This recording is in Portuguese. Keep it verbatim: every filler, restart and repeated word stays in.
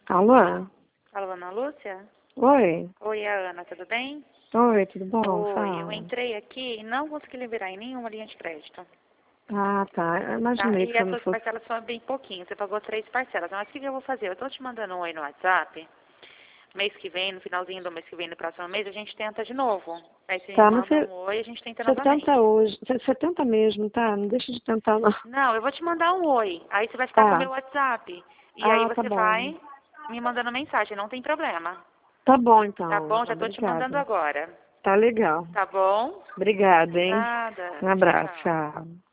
Alô? Alô, Ana Lúcia? Oi. Oi, a Ana, tudo bem? Oi, tudo bom? Oi, Fala. eu entrei aqui e não consegui liberar em nenhuma linha de crédito. Ah, tá. Eu Tá? imaginei E que você não essas fosse... parcelas são bem pouquinho, você pagou três parcelas. Mas o que que eu vou fazer? Eu tô te mandando um oi no WhatsApp. Mês que vem, no finalzinho do mês que vem, no próximo mês, a gente tenta de novo. Aí você me Tá, mas manda você, um oi e a gente tenta você novamente. tenta hoje. Você, você tenta mesmo, tá? Não deixa de tentar, não. Não, eu vou te mandar um oi. Aí você vai ficar com o Tá. meu WhatsApp. E aí Ah, tá você bom. vai me mandando mensagem, não tem problema. Tá bom, Tá então. bom? Já tô te mandando Obrigada. agora. Tá legal. Tá bom? Obrigada, hein? Nada. Um Tchau, abraço. tchau. Tchau.